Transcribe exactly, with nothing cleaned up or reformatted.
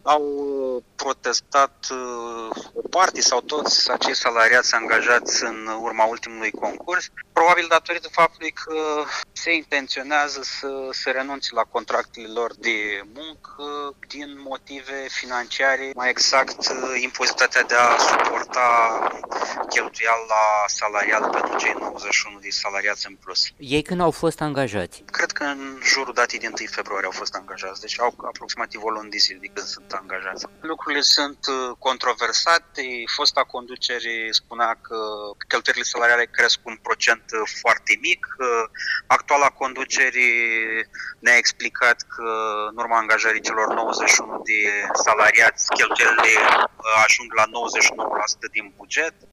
Au protestat o parte sau toți acei salariați angajați în urma ultimului concurs, probabil datorită faptului că se intenționează să, să renunțe la contractele lor de muncă din motive financiare, mai exact impozitatea de a suporta cheltuiala salarială pentru cei nouăzeci și unu de salariați în plus. Ei când au fost angajați? Cred că în jurul datei de întâi februarie au fost angajați, deci au aproximativ o lună de zile de când sunt angajați. Lucrurile sunt controversate, fosta conducere spunea că cheltuielile salariale cresc cu un procent foarte mic, actuala conducere ne-a explicat că în urma angajării celor nouăzeci și unu de salariați, cheltuielile ajung la nouăzeci și nouă la sută din buget.